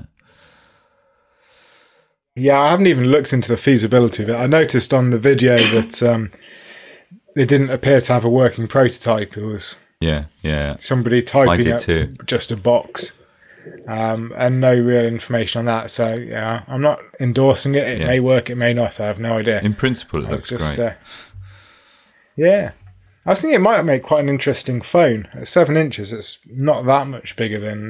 Yeah, I haven't even looked into the feasibility of it. I noticed on the video that it didn't appear to have a working prototype. It was somebody typing up just a box, and no real information on that. So yeah, I'm not endorsing it. It may work, it may not. I have no idea. In principle, it looks great. Yeah. I was thinking it might make quite an interesting phone. At 7 inches, it's not that much bigger than,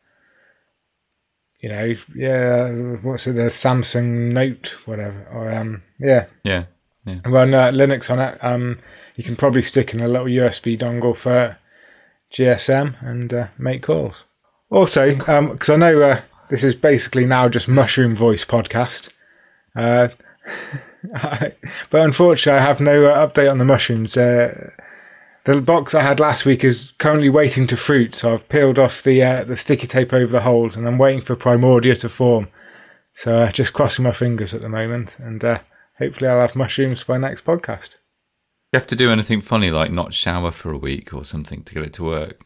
what's it, the Samsung Note, whatever. Or, Yeah. Run Linux on it. You can probably stick in a little USB dongle for GSM and make calls. Also, because I know this is basically now just Mushroom Voice podcast, but unfortunately I have no update on the mushrooms. The box I had last week is currently waiting to fruit, so I've peeled off the sticky tape over the holes, and I'm waiting for Primordia to form. So just crossing my fingers at the moment, and hopefully I'll have mushrooms by next podcast. You have to do anything funny like not shower for a week or something to get it to work?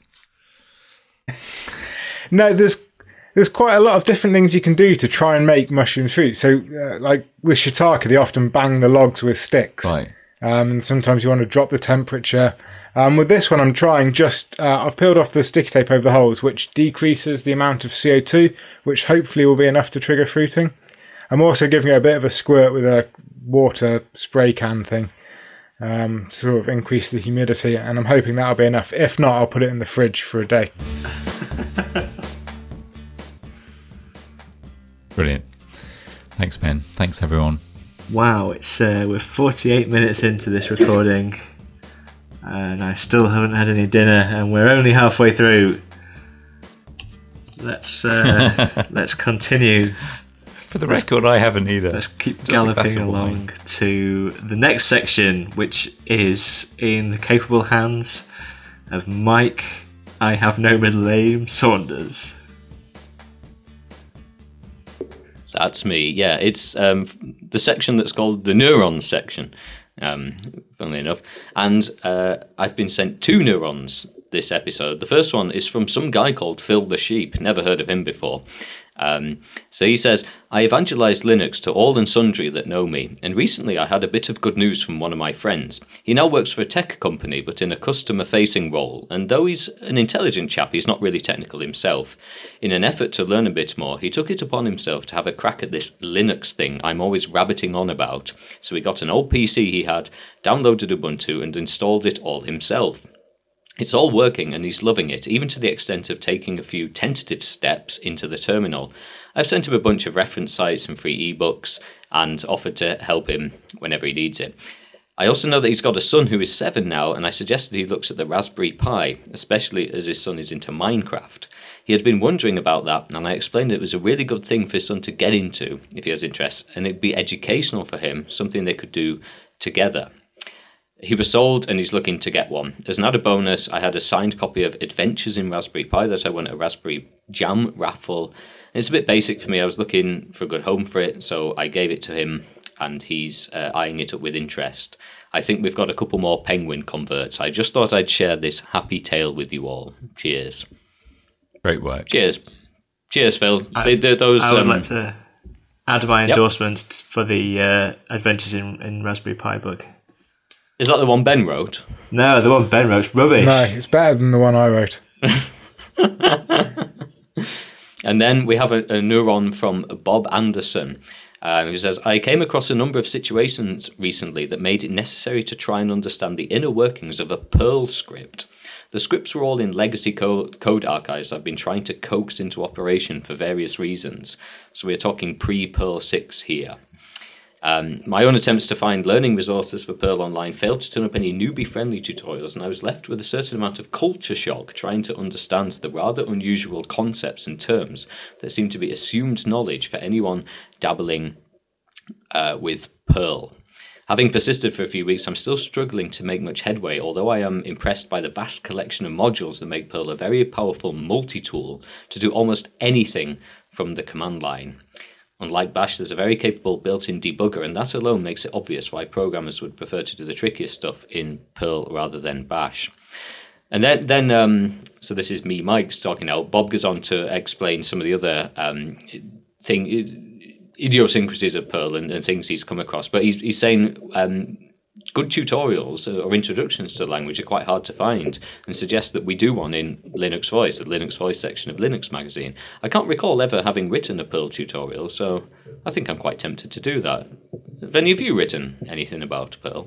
No, there's quite a lot of different things you can do to try and make mushroom fruit. So like with shiitake, they often bang the logs with sticks. Right. And sometimes you want to drop the temperature. With this one, I'm trying I've peeled off the sticky tape over the holes, which decreases the amount of CO2, which hopefully will be enough to trigger fruiting. I'm also giving it a bit of a squirt with a water spray can thing, to sort of increase the humidity, and I'm hoping that'll be enough. If not, I'll put it in the fridge for a day. Brilliant. Thanks, Ben. Thanks, everyone. Wow, it's we're 48 minutes into this recording, and I still haven't had any dinner, and we're only halfway through. Let's continue. For the record, I haven't either. Let's keep galloping along to the next section, which is in the capable hands of Mike, I have no middle name, Saunders. That's me. Yeah, it's the section that's called the neurons section, funnily enough. And I've been sent 2 neurons this episode. The first one is from some guy called Phil the Sheep. Never heard of him before. So he says, I evangelise Linux to all and sundry that know me, and recently I had a bit of good news from one of my friends. He now works for a tech company, but in a customer-facing role, and though he's an intelligent chap, he's not really technical himself. In an effort to learn a bit more, he took it upon himself to have a crack at this Linux thing I'm always rabbiting on about. So he got an old PC he had, downloaded Ubuntu, and installed it all himself. It's all working and he's loving it, even to the extent of taking a few tentative steps into the terminal. I've sent him a bunch of reference sites and free ebooks and offered to help him whenever he needs it. I also know that he's got a son who is 7 now, and I suggested he looks at the Raspberry Pi, especially as his son is into Minecraft. He had been wondering about that, and I explained it was a really good thing for his son to get into, if he has interest, and it'd be educational for him, something they could do together. He was sold and he's looking to get one. As an added bonus, I had a signed copy of Adventures in Raspberry Pi that I won at a Raspberry Jam raffle. And it's a bit basic for me. I was looking for a good home for it, so I gave it to him and he's eyeing it up with interest. I think we've got a couple more Penguin converts. I just thought I'd share this happy tale with you all. Cheers. Great work. Cheers. Cheers, Phil. I would like to add my endorsement for the Adventures in Raspberry Pi book. Is that the one Ben wrote? No, the one Ben wrote's rubbish. No, it's better than the one I wrote. And then we have a neuron from Bob Anderson, who says, I came across a number of situations recently that made it necessary to try and understand the inner workings of a Perl script. The scripts were all in legacy code archives I've been trying to coax into operation for various reasons. So we're talking pre-Perl 6 here. My own attempts to find learning resources for Perl online failed to turn up any newbie-friendly tutorials, and I was left with a certain amount of culture shock trying to understand the rather unusual concepts and terms that seem to be assumed knowledge for anyone dabbling with Perl. Having persisted for a few weeks, I'm still struggling to make much headway, although I am impressed by the vast collection of modules that make Perl a very powerful multi-tool to do almost anything from the command line. Unlike Bash, there's a very capable built-in debugger, and that alone makes it obvious why programmers would prefer to do the trickiest stuff in Perl rather than Bash. And then so this is me, Mike's talking now. Bob goes on to explain some of the other idiosyncrasies of Perl and things he's come across. But he's saying good tutorials or introductions to the language are quite hard to find, and suggests that we do one in Linux Voice, the Linux Voice section of Linux Magazine. I can't recall ever having written a Perl tutorial, so I think I'm quite tempted to do that. Have any of you written anything about Perl?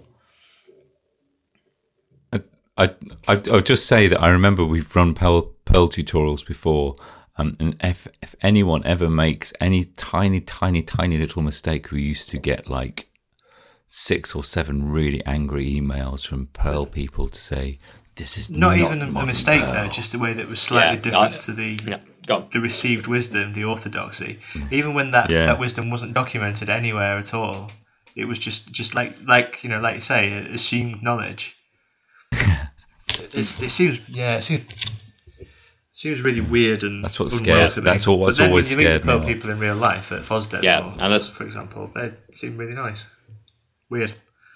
I'll just say that I remember we've run Perl tutorials before, and if anyone ever makes any tiny little mistake, we used to get like 6 or 7 really angry emails from Perl people to say, this is not even a mistake Perl. Though, just a way that was slightly different to the received wisdom, the orthodoxy. Even when that wisdom wasn't documented anywhere at all, it was just like you say, assumed knowledge. It seems Seems really weird and That's what scares. That's what's always scared me. When you meet people in real life at FOSDEM, and for example, they seem really nice. Weird.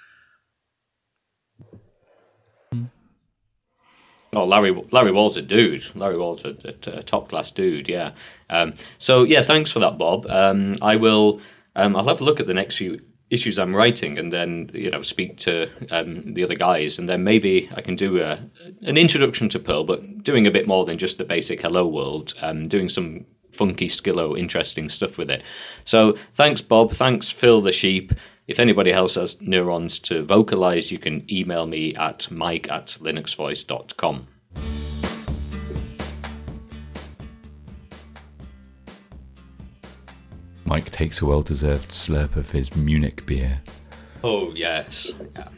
Oh, Larry Wall's a dude. Larry Wall's a top class dude. Yeah. So yeah, thanks for that, Bob. I'll have a look at the next few issues I'm writing, and then speak to the other guys, and then maybe I can do an introduction to Perl, but doing a bit more than just the basic hello world. Doing some funky Skillo interesting stuff with it. So thanks, Bob. Thanks, Phil the Sheep. If anybody else has neurons to vocalize, you can email me at mike@linuxvoice.com. Mike takes a well-deserved slurp of his Munich beer. Oh, yes. Yeah.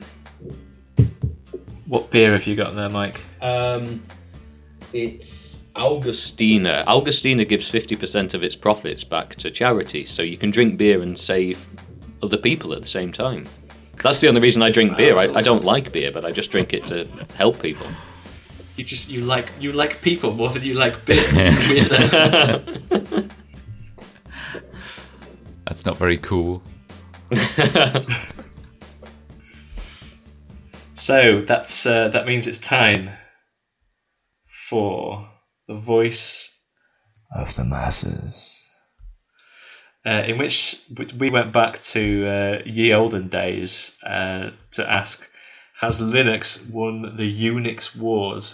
What beer have you got there, Mike? It's Augustina. Augustina gives 50% of its profits back to charity, so you can drink beer and save other people at the same time. That's the only reason I drink beer. I don't like beer, but I just drink it to help people. You like people more than you like beer. Weirdo. That's not very cool. So that means it's time for the voice of the masses. In which we went back to ye olden days to ask, has Linux won the Unix wars?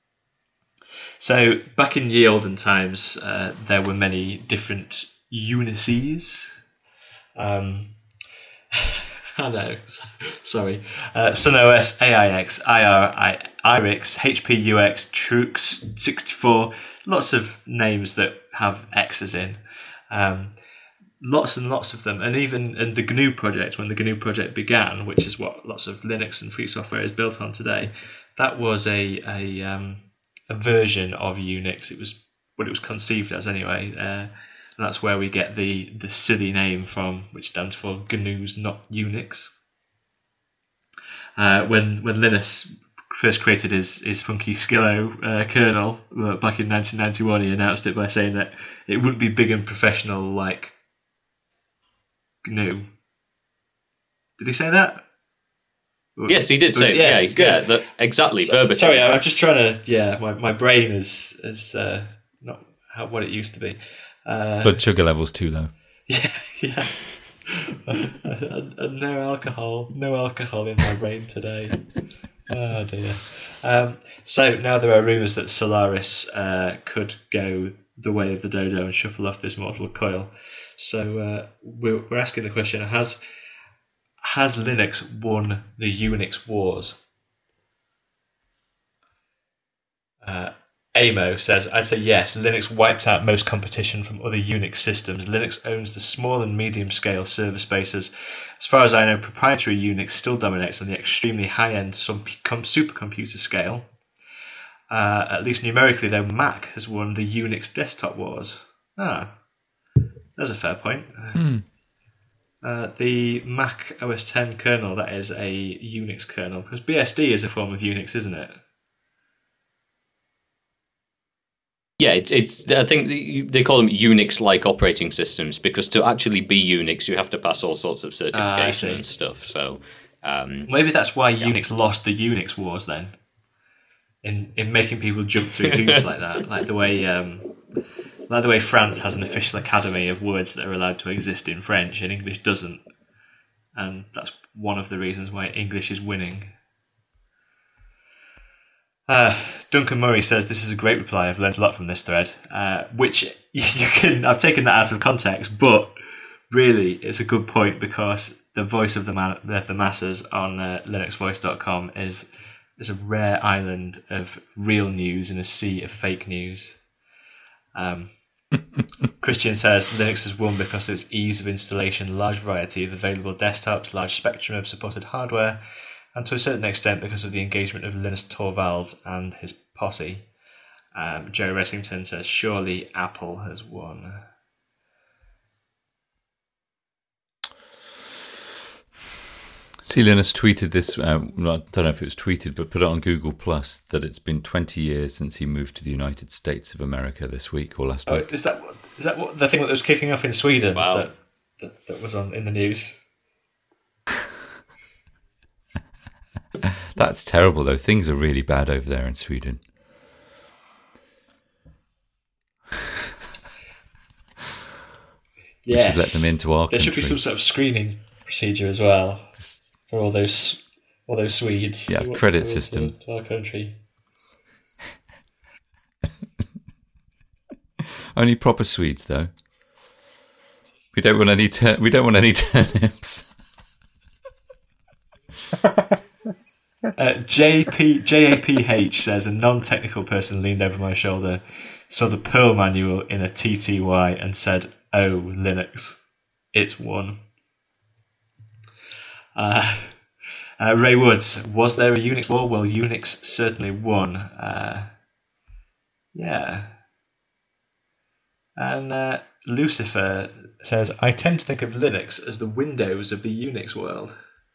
So back in ye olden times, there were many different Unices. I know, sorry. SunOS, AIX, IRIX, HPUX, Trux, 64, lots of names that have X's in. Lots and lots of them, and even in the GNU project, when the GNU project began, which is what lots of Linux and free software is built on today, that was a version of Unix. It was what it was conceived as anyway. And that's where we get the silly name from, which stands for GNU's Not Unix. When Linus first created his funky Skillo kernel back in 1991, he announced it by saying that it wouldn't be big and professional like GNU. Did he say that? Yes, he did say it. Yeah, exactly. Verbatim. Sorry, I'm just trying to. Yeah, my brain is not what it used to be. Blood sugar levels too low. Yeah. No alcohol in my brain today. Oh dear. So now there are rumours that Solaris could go the way of the dodo and shuffle off this mortal coil. So we're asking the question: Has Linux won the Unix wars? Amo says, I'd say yes. Linux wipes out most competition from other Unix systems. Linux owns the small and medium scale server spaces. As far as I know, proprietary Unix still dominates on the extremely high-end supercomputer scale. At least numerically, though, Mac has won the Unix desktop wars. That's a fair point. The Mac OS X kernel, that is a Unix kernel, because BSD is a form of Unix, isn't it? Yeah, it's. I think they call them Unix-like operating systems because to actually be Unix, you have to pass all sorts of certification and stuff. So maybe that's why Unix lost the Unix wars then, in making people jump through hoops like that, like the way France has an official academy of words that are allowed to exist in French and English doesn't, and that's one of the reasons why English is winning. Duncan Murray says, this is a great reply. I've learned a lot from this thread, which I've taken that out of context, but really it's a good point because the voice of the masses on linuxvoice.com is a rare island of real news in a sea of fake news. Christian says Linux has won because of its ease of installation, large variety of available desktops, large spectrum of supported hardware, and to a certain extent because of the engagement of Linus Torvalds and his posse. Joe Ressington says, surely Apple has won. C. Linus tweeted this, I don't know if it was tweeted, but put it on Google Plus, that it's been 20 years since he moved to the United States of America this week or last week. Is that what the thing that was kicking off in Sweden? Wow. That was in the news. That's terrible, though. Things are really bad over there in Sweden. We should let them into our There country. should be some sort of screening procedure as well for all those Swedes. Yeah, who want credit to come system. to our country. Only proper Swedes, though. We don't want any turnips. JAPH says a non-technical person leaned over my shoulder, saw the Perl manual in a TTY and said, "Oh, Linux, it's one." Ray Woods, was there a Unix war? Well, Unix certainly won. Yeah. And Lucifer says, I tend to think of Linux as the Windows of the Unix world.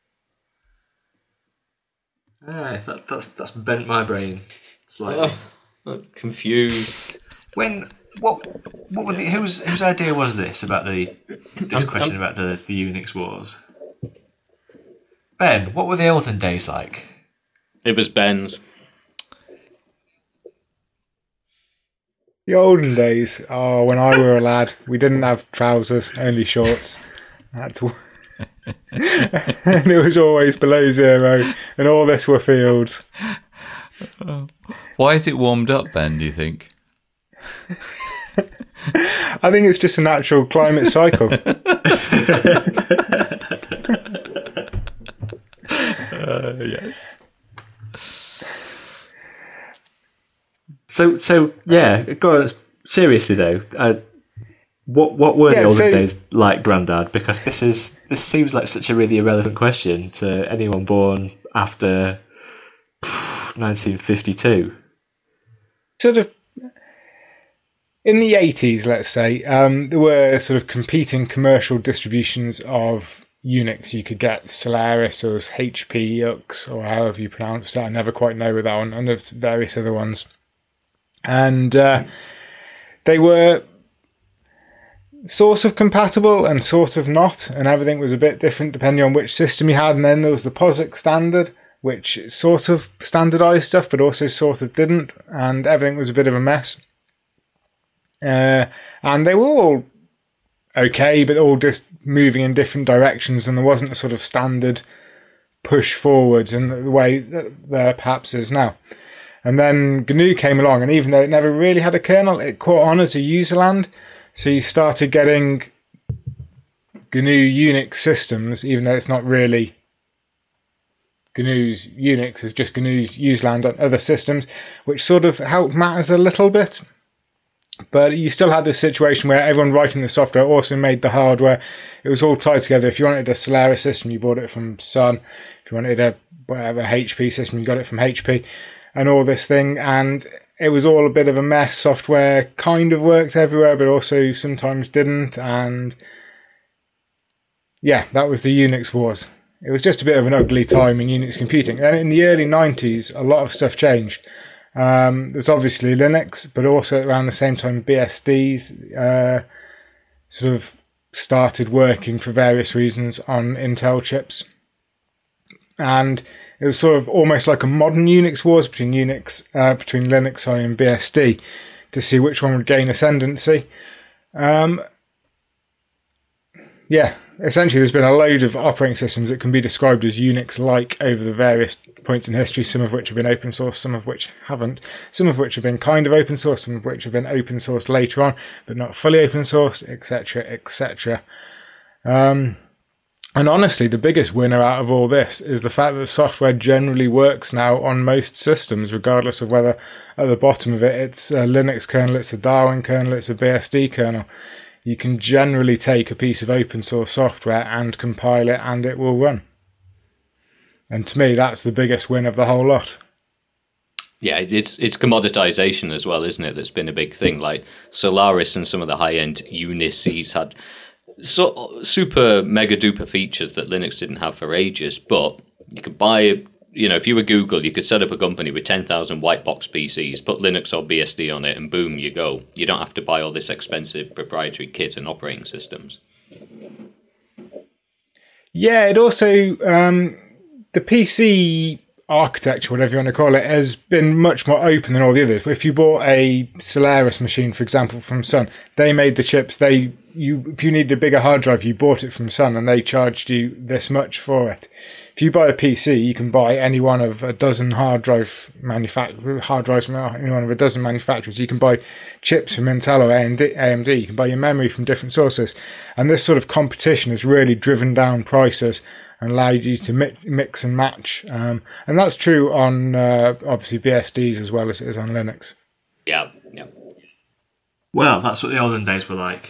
That's bent my brain slightly. I'm confused. What were whose idea was this about this question about the Unix wars? Ben, what were the olden days like? It was Ben's. The olden days, when I were a lad, we didn't have trousers, only shorts. And it was always below zero, and all this were fields. Why is it warmed up, Ben, do you think? I think it's just a natural climate cycle. Yes. So yeah, go on, seriously though, what were the olden days like, Grandad? Because this seems like such a really irrelevant question to anyone born after 1952. Sort of in the 80s, let's say, there were sort of competing commercial distributions of Unix. You could get Solaris or HP UX or however you pronounced it. I never quite know with that one, and there's various other ones. And they were sort of compatible and sort of not, and everything was a bit different depending on which system you had. And then there was the POSIX standard, which sort of standardized stuff but also sort of didn't, and everything was a bit of a mess. And they were all okay, but all just moving in different directions, and there wasn't a sort of standard push forwards in the way that there perhaps is now. And then GNU came along, and even though it never really had a kernel, it caught on as a userland. So you started getting GNU Unix systems, even though it's not really GNU's Unix, it's just GNU's userland on other systems, which sort of helped matters a little bit. But you still had this situation where everyone writing the software also made the hardware. It was all tied together. If you wanted a Solaris system, you bought it from Sun. If you wanted a HP system, you got it from HP. And all this thing, and it was all a bit of a mess. Software kind of worked everywhere, but also sometimes didn't. And yeah, that was the Unix wars. It was just a bit of an ugly time in Unix computing. And in the early 90s, a lot of stuff changed. There's obviously Linux, but also around the same time BSDs sort of started working for various reasons on Intel chips. And it was sort of almost like a modern Unix wars between Linux and BSD to see which one would gain ascendancy. Yeah, essentially there's been a load of operating systems that can be described as Unix-like over the various points in history, some of which have been open source, some of which haven't, some of which have been kind of open source, some of which have been open source later on, but not fully open source, etc., etc. And honestly, the biggest winner out of all this is the fact that software generally works now on most systems, regardless of whether at the bottom of it it's a Linux kernel, it's a Darwin kernel, it's a BSD kernel. You can generally take a piece of open source software and compile it and it will run. And to me, that's the biggest win of the whole lot. Yeah, it's commoditization as well, isn't it? That's been a big thing. Like Solaris and some of the high-end Unisys had super mega duper features that Linux didn't have for ages, but you could buy, if you were Google, you could set up a company with 10,000 white box PCs, put Linux or BSD on it, and boom, you go. You don't have to buy all this expensive proprietary kit and operating systems. Yeah, it also, the PC architecture, whatever you want to call it, has been much more open than all the others. If you bought a Solaris machine, for example, from Sun, they made the chips. If you needed a bigger hard drive, you bought it from Sun, and they charged you this much for it. If you buy a PC, you can buy any one of a dozen hard drives from any one of a dozen manufacturers. You can buy chips from Intel or AMD. You can buy your memory from different sources. And this sort of competition has really driven down prices and allowed you to mix and match. And that's true on, obviously, BSDs as well as it is on Linux. Yeah. Well, that's what the olden days were like.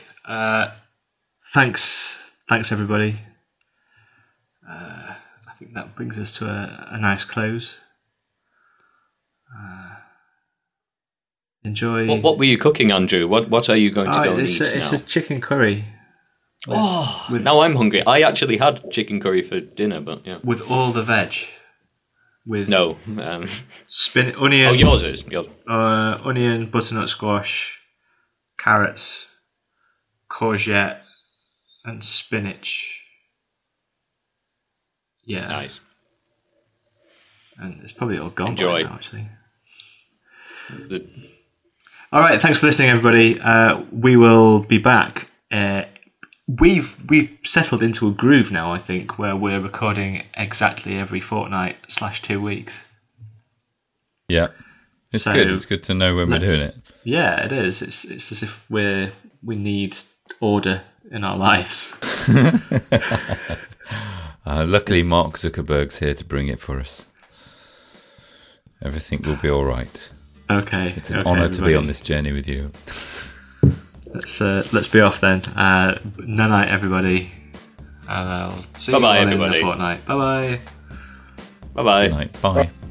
Thanks everybody. I think that brings us to a nice close. Enjoy. What were you cooking, Andrew? What are you going to go and eat now? It's a chicken curry. Now I'm hungry. I actually had chicken curry for dinner, but yeah. With all the veg. With no. Onion. Oh, yours is. Onion, butternut squash, carrots, courgette, and spinach. Yeah. Nice. And it's probably all gone Enjoy. by now, actually. All right, thanks for listening, everybody. We will be back. We've settled into a groove now, I think, where we're recording exactly every fortnight/2 weeks. Yeah, it's good. It's good to know when we're doing it. Yeah, it is. It's as if we need order in our lives. Luckily, Mark Zuckerberg's here to bring it for us. Everything will be all right. Okay. It's an honour to be on this journey with you. Let's be off then. Night, everybody. I'll see you all in a fortnight. Bye bye. Bye bye. Good night. Bye.